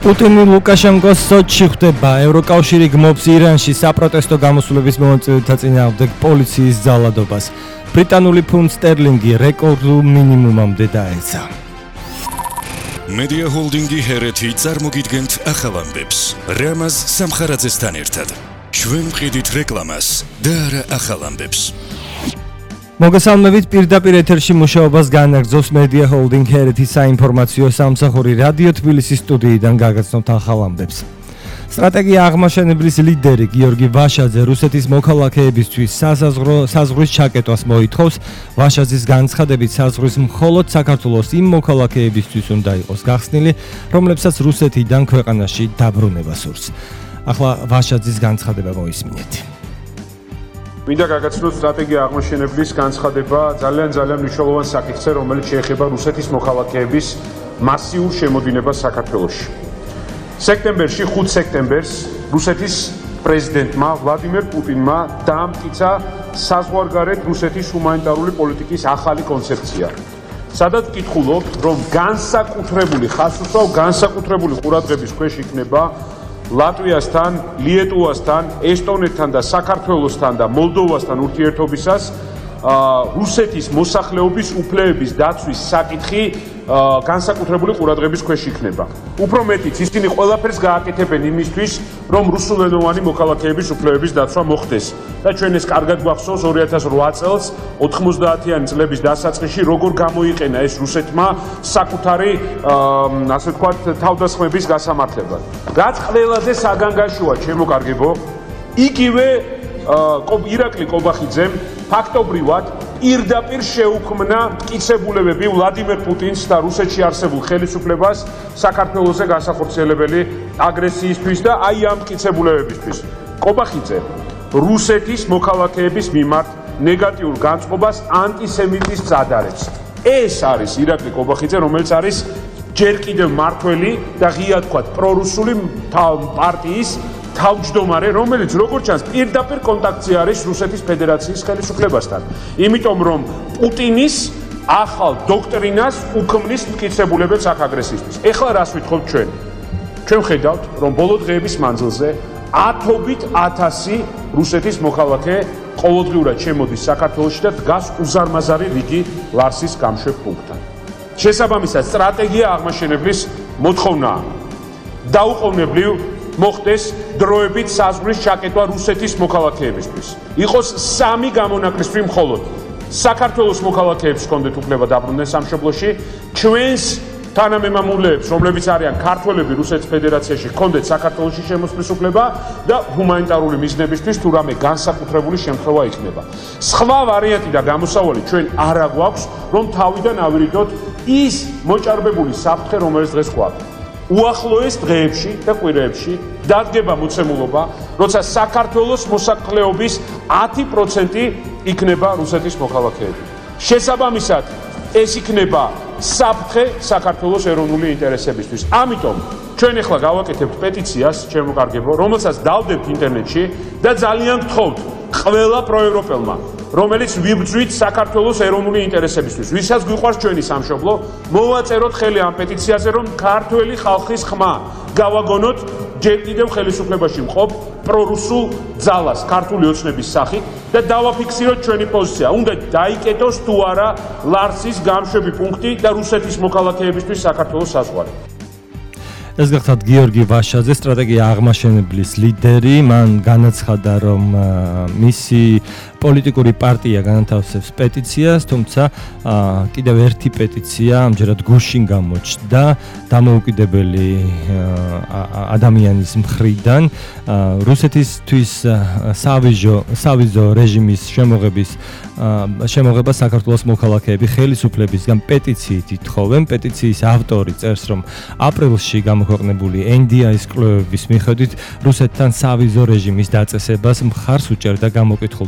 პუტინი ლუკაშენკოს სოჩში ხვდება. ევროკავშირი გმობს ირანში საპროტესტო გამოსვლების მონაწილეთა წინააღმდეგ პოლიციის ძალადობას. ბრიტანული ფუნტ სტერლინგი რეკორდულ მინიმუმამდე დაეცა. Media Holdingi ჰერეთი წარმოგიდგენთ ახალ ამბებს. რამაზ სამხარაძესთან ერთად. ჩვენ ვყიდით რეკლამას და არა ახალ ამბებს. მოგესალმებით, პირდაპირ ეთერში მუშაობას განაგრძობს Media Holding ჰერეთის საინფორმაციო სამსახური რადიო თბილისის სტუდიიდან გაგაცნობთ ახალ ამბებს. სტრატეგია აღმაშენებლის ლიდერი გიორგი ვაშაძე რუსეთის მოქალაქეებისთვის საზღვრის ჩაკეტვას მოითხოვს. ვაშაძის განცხადებით საზღვრის მხოლოდ საქართველოს იმ მოქალაქეებისთვის უნდა იყოს გახსნილი, რომლებსაც რუსეთიდან ქვეყანაში დაბრუნება სურს. ახლა ვაშაძის განცხადება მოისმინეთ. მინდა გაგაცნოთ სტრატეგია აღმაშენებლის განცხადება ძალიან მნიშვნელოვან საკითხზე, რომელიც შეეხება რუსეთის მოქალაქეების მასიურ შემოდინებას საქართველოში. სექტემბერში 5 სექტემბერს რუსეთის პრეზიდენტმა ვლადიმერ პუტინმა დაამტკიცა საზღვარგარეთ რუსეთის ჰუმანიტარული პოლიტიკის ახალი კონცეფცია. სადაც ვკითხულობთ, რომ განსაკუთრებული ხასუსავ განსაკუთრებული ყურადღების ქვეშ იქნება ლატვიასთან, ლიეტუვასთან, ესტონეთთან და საქართველოსთან და მოლდოვასთან ურთიერთობისას რუსეთის მოსახლეობის უფლებების დაცვის საკითხი განსაკუთრებული ყურადღების ქვეშ იქნება. უფრო მეტიც, ისინი ყველაფერს გააკეთებენ იმისთვის, რომ რუსულენოვანი მოქალაქეების უფლებების დაცვა მოხდეს. და ჩვენ ეს კარგად გვახსოვს 2008 წელს 90-იანი წლების დასაწყისში როგორ გამოიყენა ეს რუსეთმა საკუთარი ასე ვთქვათ თავდასხმების გასამართლებლად. რაც ყველაზე საგანგაშოა, ჩემო კარგებო, იგივე ირაკლი კობახიძემ ფაქტობრივად პირდაპირ შეუქმნა მტკიცებულებები ვლადიმერ პუტინს და რუსეთში არსებულ ხელისუფლებას საქართველოზე განსახორციელებელი აგრესიისთვის და აი ამ მტკიცებულებებისთვის. კობახიძე რუსეთის მოქალაქეების მიმართ ნეგატიურ განწყობას ანტისემიტიზმს ადარებს. ეს არის ირაკლი კობახიძე, რომელიც არის ჯერ კიდევ მართველი და ღია თქვათ პრორუსული პარტიის თავმჯდომარე, რომელიც როგორც ჩანს პირდაპირ კონტაქტში არის რუსეთის ფედერაციის ხელისუფლებასთან. იმიტომ რომ პუტინის ახალ დოქტრინას უქმნის მტკიცებულებებს აქ აგრესიისთვის. ეხლა რას ვითხოვთ ჩვენ? ჩვენ ხედავთ, რომ ბოლო დღეების მანძილზე 10,000 რუსეთის მოქალაქე ყოველდღიურად შემოდის საქართველოში და დგას უზარმაზარი რიგი ლარსის გამშვებ პუნქტთან. შესაბამისად, სტრატეგია აღმაშენებლის მოთხოვნაა დაუყოვნებლივ მოხდეს დროებით საზღვრის ჩაკეტვა რუსეთის მოქალაქეებისთვის. იყოს 3 გამონაკლისფრი მხოლოდ. საქართველოს მოქალაქეებს ჰქონდეთ უფლება დაბრუნდნენ სამშობლოში, ჩვენს თანამემამულეებს, რომლებიც არიან ქართველები რუსეთის ფედერაციაში, ჰქონდეთ საქართველოში შემოსვლის უფლება და ჰუმანიტარული მიზნებისთვის თუ რამე განსაკუთრებული შემთხვევა იქნება. სხვა ვარიანტი და გამოსავალი ჩვენ არ აგვაქვს, რომ თავიდან ავირიდოთ ის მოჭარბებული საფრთხე, რომელიც დღეს გვაქვს. უახლოეს დღეებში და კვირეებში დადგება მოცემულობა, როცა საქართველოს მოსახლეობის 10% იქნება რუსეთის მოქალაქეები. შესაბამისად, ეს იქნება საფრთხე საქართველოს ეროვნული ინტერესებისთვის. ამიტომ ჩვენ ახლა გავაკეთებთ პეტიციას, ჩემო კარგებო, რომელსაც დავდებთ ინტერნეტში და ძალიან გთხოვთ ყველა პროევროპელმა, რომელიც ვიბრძვით საქართველოს ეროვნული ინტერესებისთვის, ვისაც გვიყვარს ჩვენი სამშობლო, მოვაწეროთ ხელი ამ პეტიციაზე, რომ ქართველი ხალხის ხმა გავაგონოთ ჯერ კიდევ ხელისუფლებაში მყოფ პრორუსულ ძალას ქართული ოცნების სახით და დავაფიქსიროთ ჩვენი პოზიცია. უნდა დაიკეტოს თუ არა ლარსის გამშვები პუნქტი და რუსეთის მოქალაქეებისთვის საქართველოს საზღვარი. ეს გახლავთ გიორგი ვაშაძე, სტრატეგია აღმაშენებლის ლიდერი. მან განაცხადა, რომ მისი პოლიტიკური პარტია განათავსებს პეტიციას, თუმცა კიდევ ერთი პეტიცია ამჯერად გუშინ გამოჩნდა დამოუკიდებელი ადამიანის მხრიდან რუსეთისთვის სავიზო რეჟიმის შემოღება საქართველოს მოქალაქეები ხელისუფლებისგან პეტიციით ითხოვენ. პეტიციის ავტორი წერს, რომ აპრილში გამოქვეყნებული NDI-ის კვლევების მიხედვით რუსეთთან სავიზო რეჟიმის დაწესებას მხარს უჭერდა გამოკითხულთა 60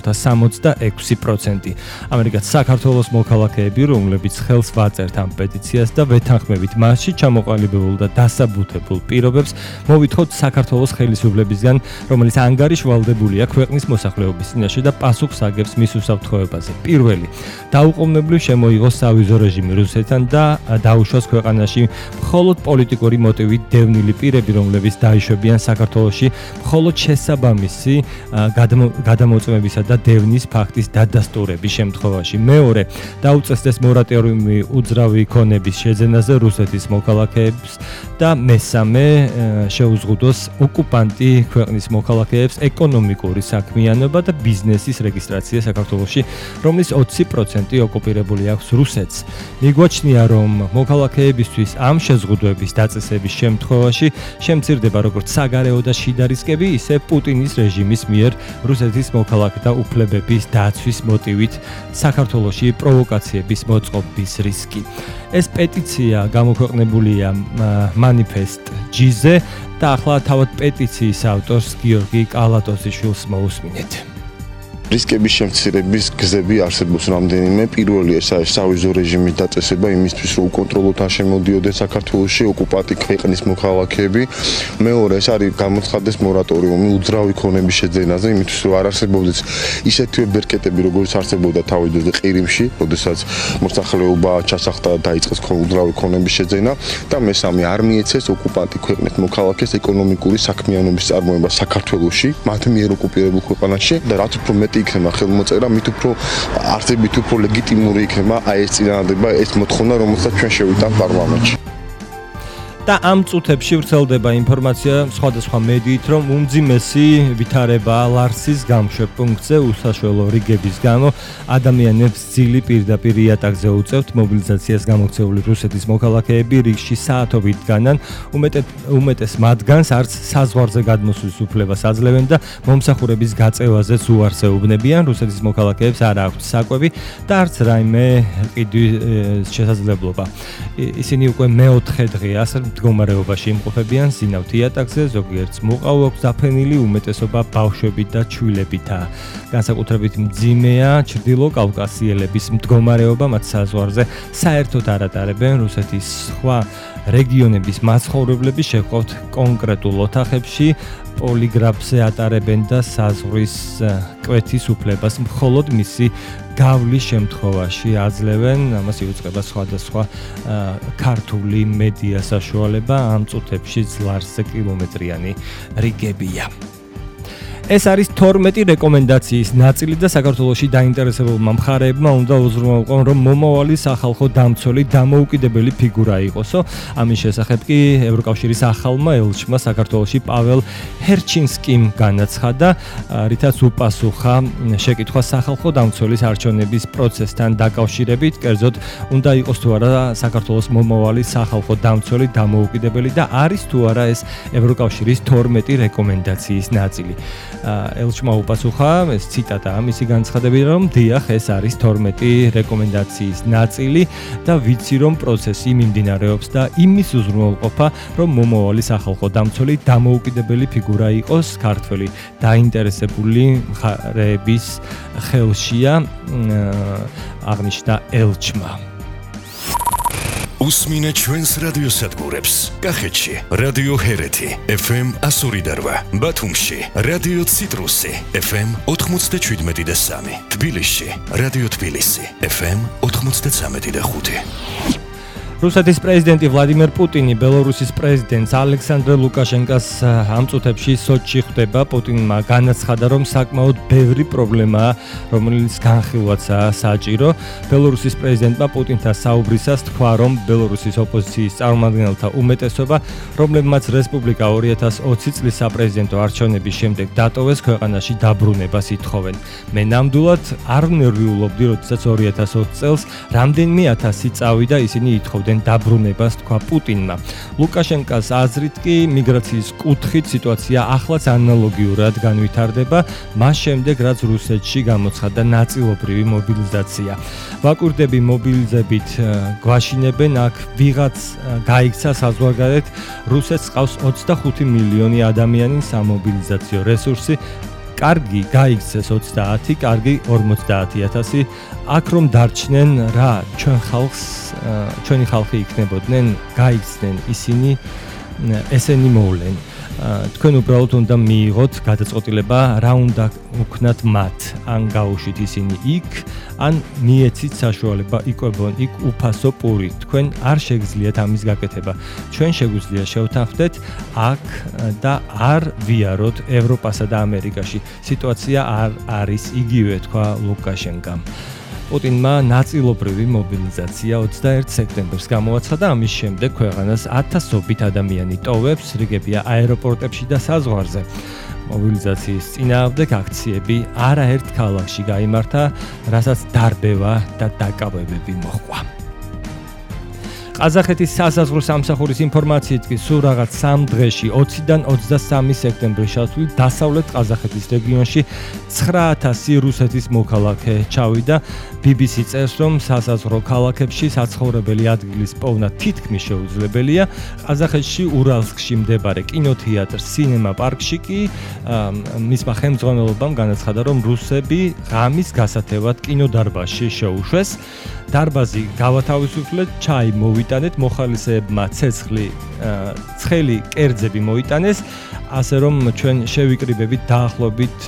66%. ამერიკაც საქართველოს მოქალაქეები, რომლებიც ხელს ვაწერთ ამ პეტიციას და ვეთანხმებით მასში ჩამოყალიბებულ და დასაბუთებულ პირობებს, მოვითხოთ საქართველოს ხელისუფლებისგან, რომელიც ანგარიშვალდებულია ქვეყნის მოსახლეობის წინაშე და პასუხს აგებს მის უსაფრთხოებაზე. პირველი, დაუყოვნებლივ შემოიღოს სავიზო რეჟიმი რუსეთთან და დაუშვას ქვეყანაში მხოლოდ პოლიტიკური მოტივით დევნილი პირები, რომლებიც დაიშვებიან საქართველოში მხოლოდ შესაბამისი გადამოწმებისა და დევნის ფაქტის დადასტურების შემთხვევაში. მეორე, დაუწესდეს მორატორიუმი უძრავი ქონების შეძენაზე რუსეთის მოქალაქეებს და მესამე, შეუზღუდოს ოკუპანტი ქვეყნის მოქალაქეებს ეკონომიკური საქმიანობა და ბიზნესის რეგისტრაცია საქართველოში, რომლის 20% ოკუპირებული აქვს რუსეთს. მიგვაჩნია, რომ მოქალაქეებისთვის ამ შეზღუდვების დაწესების შემთხვევაში შემცირდება როგორც საგარეო და შიდა რისკები, ისე პუტინის რეჟიმის მიერ რუსეთის მოქალაქეთა უფლებების დაცვის მოტივით საქართველოში პროვოკაციების მოწყობის რისკი. ეს პეტიცია გამოქვეყნებულია Manifest G-ზე და ახლა თავად პეტიციის ავტორს გიორგი კალატოზიშვილს მოусმინეთ. რისკების შემცირების გზები არსებობს რამდენიმე. პირველი ეს არის სავიზო რეჟიმის დაწესება იმისთვის, რომ უკონტროლოდ არ შემოდიოდეს საქართველოში ოკუპანტი ქვეყნის მოქალაქეები. მეორე, ეს არის გამოცხადდეს მორატორიუმი უძრავი ქონების შეძენაზე, იმისთვის, რომ არ არსებობდეს ისეთივე ბერკეტები, როგორც არსებობდა თავიდანვე ყირიმში, როდესაც მოსახლეობა ჩასახდა და დაიწყეს უძრავი ქონების შეძენა და მესამე, არ მიეცეს ოკუპანტი ქვეყნის მოქალაქეს ეკონომიკური საქმიანობის წარმოება საქართველოში, მათ მიერ ოკუპირებულ ქვეყანაში და რაც უფრო მეტი იქნება ხელმოწერა, მით უფრო არსებით უფრო ლეგიტიმური იქნება აი ეს წინადადება, ეს მოთხოვნა, რომელსაც ჩვენ შევიტანთ პარლამენტში. და ამ წუთებში ვრცელდება ინფორმაცია სხვადასხვა მედიით, რომ უმძიმესი ვითარება ლარსის გამშვებ პუნქტზე უსაშველო რიგების გამო ადამიანებს ძილი პირდაპირ იატაკზე უწევთ. მობილიზაციას გამოქცეული რუსეთის მოქალაქეები რიგში საათობით დგანან, უმეტეს მათგანს არც საზღვარზე გადმოსვლის უფლებას აძლევენ და მომსახურების გაწევაზეც უარსეუბნებიან. რუსეთის მოქალაქეებს არ აქვთ საკვები და არც რაიმე ყიდვის შესაძლებლობა. ისინი უკვე მეოთხე დღეა მდგომარეობაში იმყოფებიან ზინავთ იატაკზე, ზოგიერთს მოყავ აქვს დაფენილი, უმეტესობა ბავშვები და ჩვილებითაა. განსაკუთრებით მძიმეა ჩრდილო კავკასიელების მდგომარეობა, მათ საზღვარზე საერთოდ არ ატარებენ რუსეთის სხვა რეგიონების მაცხოვრებლები, შეჰყავთ კონკრეტულ ოთახებში, პოლიგრაფზე ატარებენ და საზღვრის კვეთის უფლებას მხოლოდ მისი გავლის შემთხვევაში აძლევენ. ამას იუწყება სხვადასხვა ქართული მედია საშუალება. ამ წუთებში ლარსზე კილომეტრიანი რიგებია. ეს არის 12 რეკომენდაციის ნაწილი და საქართველოში დაინტერესებულმა მხარეებმა უნდა უზრუნველყონ, რომ მომავალი სახალხო დამცველი დამოუკიდებელი ფიგურა იყოსო. ამის შესახებ კი ევროკავშირის ახალმა ელჩმა საქართველოში პაվել ჰერჩინსკიმ განაცხადა, რითაც უპასუხა შეკითხვა სახალხო დამცველის არჩევნების პროცესთან დაკავშირებით, კერძოდ უნდა იყოს თუ არა საქართველოს მომავალი სახალხო დამცველი დამოუკიდებელი და არის თუ არა ეს ევროკავშირის 12 რეკომენდაციის ნაწილი. ელჩმა უპასუხა, ეს ციტატაა მისი განცხადებით, რომ დიახ, ეს არის 12 რეკომენდაციის ნაწილი და ვიცი, რომ პროცესი მიმდინარეობს და იმის უზრუნველყოფა, რომ მომავალი სახალხო დამცველი დამოუკიდებელი ფიგურა იყოს ქართველი დაინტერესებული მხარეების ხელშია, აღნიშნა ელჩმა. უსმინე ჩვენს რადიოსადგურებს. კახეთში რადიო ჰერეთი FM 102.8, ბათუმში რადიო ციტრუსი FM 97.3, თბილისში რადიო თბილისი FM 93.5. რუსეთის პრეზიდენტი ვლადიმერ პუტინი ბელორუსის პრეზიდენტს ალექსანდრე ლუკაშენკას ამ წუთებში სოჩში ხვდება. პუტინმა განაცხადა, რომ საკმაოდ ბევრი პრობლემაა, რომელიც განხილვაცაა საჭირო. ბელორუსის პრეზიდენტმა პუტინთან საუბრისას თქვა, რომ ბელორუსის ოპოზიციის წარმომადგენელთა უმეტესობა, რომლებმაც რესპუბლიკა 2020 წლის საპრეზიდენტო არჩევნების შემდეგ დატოვეს, ქვეყანაში დაბრუნებას ითხოვენ. მე ნამდვილად არ ვნერვიულობდი, როდესაც 2020 წელს რამდენიმე ათასი წავიდა, ისინი ითხოვდნენ დაბრუნებას, თქვა პუტინმა. ლუკაშენკას აზრით კი მიგრაციის კუთხით სიტუაცია ახლაც ანალოგიურად განვითარდება, მას შემდეგ რაც რუსეთში გამოცხადდა ნაწილობრივი მობილიზაცია. ვაკვირდები მობილიზებით გვაშინებენ, აქ ვიღაც გაიქცა საზღვარგარეთ, რუსეთს ყავს 25 მილიონი ადამიანი, სამობილიზაციო რესურსი კარგი გაიქცეს 30, კარგი 50,000. აქ რომ დარჩნენ რა, ჩვენი ხალხი იქნებოდნენ, გაიქცნენ ისინი, ესენი მოვლენ. თქვენ უბრალოდ უნდა მიიღოთ გადაწყვეტილება, რა უნდა უქნათ მათ, ან გაუშვით ისინი იქ, ან მიეცით საშუალება იყვებონ იქ უფასო პური. თქვენ არ შეგიძლიათ ამის გაკეთება. ჩვენ შეგვიძლია შევთანხმდეთ აქ და არ ვიაროთ ევროპასა და ამერიკაში. სიტუაცია არ არის იგივე, თქვა ლუკაშენკამ. პუტინმა ნაწილობრივი მობილიზაცია 21 სექტემბერს გამოაცხადა, ამის შემდეგ ქვეყანას 1000-ობით ადამიანი ტოვებს, რიგებია აეროპორტებში და საზღვარზე. მობილიზაციის წინააღმდეგ აქციები არაერთ ქალაქში გაიმართა, რასაც დარბევა და დაკავებები მოჰყვა. ყაზახეთის სასაზღვრო სამსახურის ინფორმაციით კი სულ რაღაც 3 დღეში 20-დან 23 სექტემბრის ჩათვლით დასავლეთ ყაზახეთის რეგიონში 9000 რუსეთის მოქალაქე ჩავიდა. BBC წერს, რომ სასაზღვრო ქალაქებში საცხოვრებელი ადგილის პოვნა თითქმის შეუძლებელია. ყაზახეთში ურალსკში მდებარე კინოთეატრ სინემა პარკში კი მისმა ხელმძღვანელობამ განაცხადა, რომ რუსები ღამის გასათევად კინოდარბაზში შეუშვეს. დარბაზი გავათავისუფლეთ, ჩაი მოვიტანეთ, მოხალისეებმა ცხელი კერძები მოიტანეს, ასე რომ ჩვენ შევიკრიბეთ დაახლოებით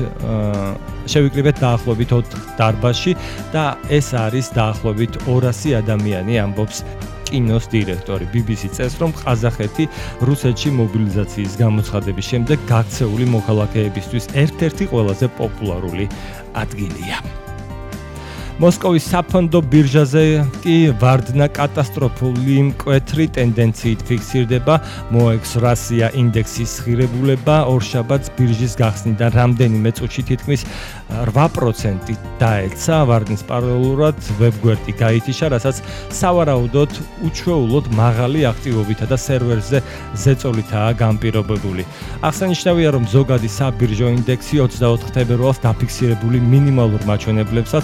4 დარბაზში და ეს არის დაახლოებით 200 ადამიანი, ამბობს კინოს დირექტორი. BBC წერს, რომ ყაზახეთი რუსეთში მობილიზაციის გამოცხადების შემდეგ გაქცეული მოქალაქეებისთვის ერთ-ერთი ყველაზე პოპულარული ადგილია. მოსკოვის საფონდო ბირჟაზე კი ვარდნა კატასტროფული მკვეთრი ტენდენციით ფიქსირდება. MOEX Russia ინდექსის ღირებულება ორშაბათს ბირჟის გახსნიდან რამდენიმე წუთში თითქმის 8% დაეცა. ვარდნის პარალელურად ვებგვერდი გაითიშა, რასაც სავარაუდოდ უჩვეულოდ მაღალი აქტივობითა და სერვერზე ზეწოლითაა განპირობებული. აღსანიშნავია, რომ ზოგადი საბირჟო ინდექსი 24 თებერვალს დაფიქსირებული მინიმალურ მაჩვენებლებსაც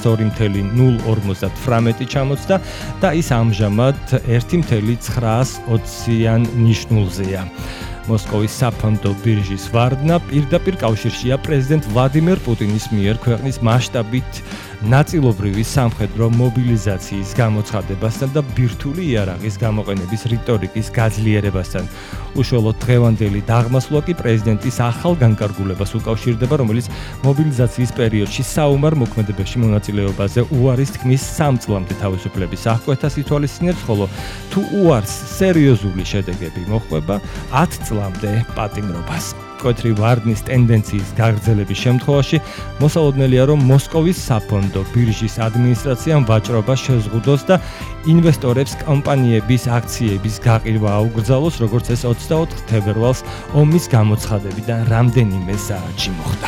2.058 ჩამოწდა და ის ამჟამად 1.920-იან ნიშნულზეა. მოსკოვის საფონდო ბირჟის ვარდნა პირდაპირ კავშირშია პრეზიდენტ ვლადიმერ პუტინის მიერ ქვეყნის მასშტაბით ნაწილობრივი სამხედრო მობილიზაციის გამოცხადებასთან და ბირთვული იარაღის გამოყენების რიტორიკის გაძლიერებასთან. უშუალოდ დღევანდელი დაღმასვლა კი პრეზიდენტის ახალ განკარგულებას უკავშირდება, რომელიც მობილიზაციის პერიოდში საომარ მოქმედებებში მონაწილეობაზე უარის თქმის 3 წლამდე თავისუფლების აღკვეთას ითვალისწინებს, ხოლო თუ უარს სერიოზული შედეგები მოჰყვება 10 წლამდე პატიმრობას. მკვეთრი ვარდნის ტენდენციის გაგრძელების შემთხვევაში მოსალოდნელია, რომ მოსკოვის საფონდო ბირჟის ადმინისტრაციამ ვაჭრობა შეზღუდოს და ინვესტორებს კომპანიების აქციების გაყიდვა აუკრძალოს, როგორც ეს 24 თებერვალს ომის გამოცხადებიდან რამდენიმე საათში მოხდა.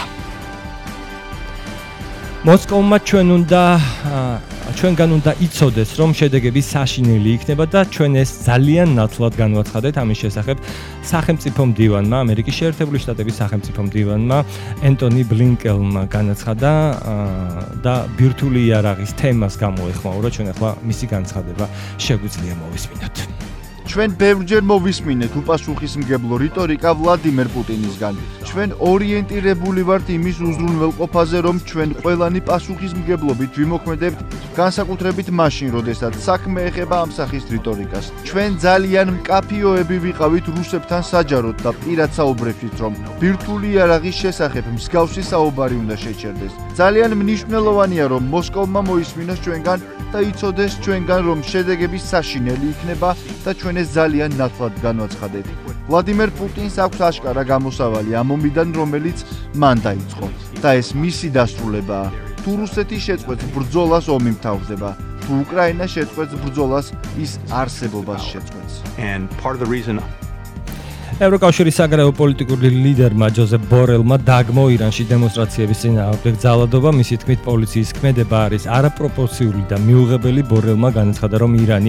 მოსკოვმა ჩვენგან უნდა იცოდეს, რომ შედეგები საშინელი იქნება და ჩვენ ეს ძალიან ნათლად განვაცხადეთ. ამის შესახებ სახელმწიფო მდივანმა, ამერიკის შეერთებული შტატების სახელმწიფო მდივანმა ენტონი ბლინკენმა განაცხადა და ბირთვული იარაღის თემას გამოეხმაურა. ჩვენ ახლა მისი განცხადება შეგვიძლია მოვისმინოთ. ჩვენ ბევრჯერ მოვისმინეთ უპასუხისმგებლო რიტორიკა ვლადიმერ პუტინისგან. ჩვენ ორიენტირებული ვართ იმის უზრუნველყოფაზე, რომ ჩვენ ყველანი პასუხისმგებლობით ვიმოქმედებთ, განსაკუთრებით მაშინ, როდესაც საქმე ეხება ამ სახის რიტორიკას. ჩვენ ძალიან მკაფიოები ვიყავით რუსებთან საჯაროდ და პირად საუბრებთ, რომ ბირთვული იარაღის შესახებ მსგავსი საუბარი უნდა შეჩერდეს. ძალიან მნიშვნელოვანია, რომ მოსკოვმა მოისმინოს ჩვენგან და იცოდეს ჩვენგან, რომ შედეგები საშინელი იქნება და ჩვენ ეს ძალიან ნათლად განვაცხადეთ. ვლადიმერ პუტინს აქვს აშკარა გამოსავალი ამ ომიდან, რომელიც მან დაიწყო და ეს მისი დასრულებაა. თუ რუსეთი შეწყვეტს ბრძოლას, ომი მთავრდება. თუ უკრაინა შეწყვეტს ბრძოლას, ის არსებობას შეწყვეტს. And part of the reason ევროკავშირის საგარეო პოლიტიკური ლიდერმა ჯოზეფ ბორელმა დაგმო ირანში დემონსტრაციების წინააღმდეგ ძალადობა. მისი თქმით, პოლიციის ქმედება არის არაპროპორციული და მიუღებელი. ბორელმა განაცხადა, რომ ირანმა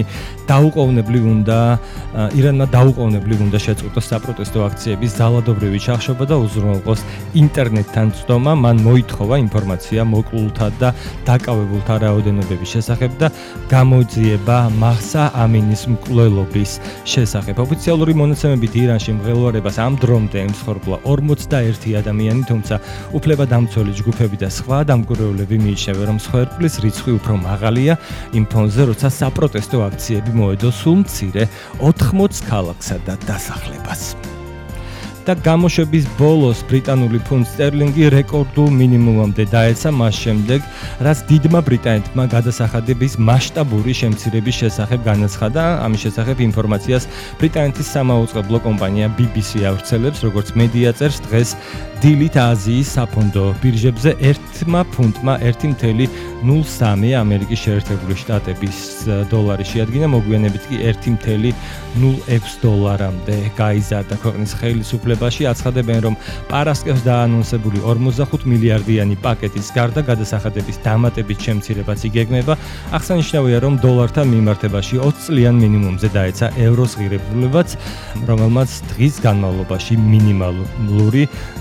დაუყოვნებლივ უნდა შეწყვიტოს საპროტესტო აქციების ძალადობრივი ჩახშობა და უზრუნველყოს ინტერნეტთან წვდომა. მან მოითხოვა ინფორმაცია მოკლულთა და დაკავებულთა რაოდენობების შესახებ და გამოძიება მაჰსა ამინის მკვლელობის შესახებ. ოფიციალური მონაცემებით ირანში მღელვარებას ამ დრომდე ემსხვერპლა 41 ადამიანი, თუმცა უფლებადამცველი ჯგუფები და სხვა დამკვირვებლები მიიჩნევენ, რომ მსხვერპლის რიცხვი უფრო მაღალია იმ ფონზე, როცა საპროტესტო აქციები მოედო სულ მცირე 80 ქალაქსა და დასახლებას. და გამოშვების ბოლოს ბრიტანული ფუნტ სტერლინგი რეკორდულ მინიმუმამდე დაეცა მას შემდეგ, რაც დიდმა ბრიტანეთმა გადასახადების მასშტაბური შემცირების შესახებ განაცხადა. ამის შესახებ ინფორმაციას ბრიტანეთის სამაუწყებლო კომპანია BBC ავრცელებს, როგორც მედია წერს, დღეს დილით აზიის საფონდო ბირჟებზე 1 ფუნტმა 1.03 ამერიკის შეერთებული შტატების დოლარი შეადგინა, მოგვიანებით კი 1.06 დოლარამდე გაიზარდა. ქვეყნის ხელისუფლებაში აცხადებენ, რომ პარასკევს დაანონსებული 45 მილიარდიანი პაკეტის გარდა გადასახადების დამატებით შემცირებაც იგეგმება. აღსანიშნავია, რომ დოლართან მიმართებაში 20 წლიან მინიმუმზე დაეცა ევროს ღირებულებაც, რომელმაც დღის განმავლობაში მინიმალური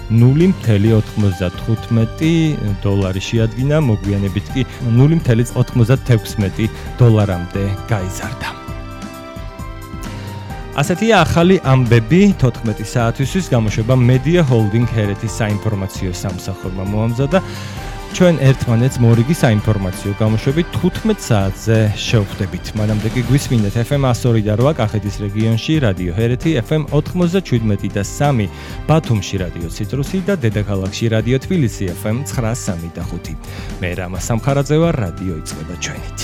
0.95 დოლარი შეადგინა, მოგვიანებით კი 0.96 დოლარამდე გაიზარდა. ასეთია ახალი ამბები 14 საათისთვის გამოშვება Media Holding ჰერეთის საინფორმაციო სამსახურმა მოამზადა. ჩვენ ერთმანეთს მორიგი საინფორმაციო გამოშვებით 15 საათზე შევხვდებით. მანამდე კი გვისმინეთ FM 102 და 8 კახეთის რეგიონში რადიო ჰერეთი, FM 97 და 3 ბათუმში რადიო ციტრუსი და დედაქალაქში რადიო თბილისი FM 93 და 5. მე რამა სამხარაძე ვარ, რადიო იწყება ჩვენით.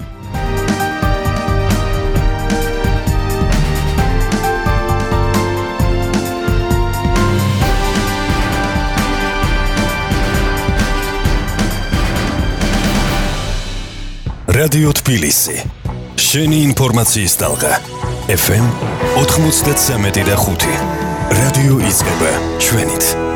რადიო თბილისი. შენი ინფორმაციის ტალღა. FM 93 და 5. რადიო იწყება ჩვენით.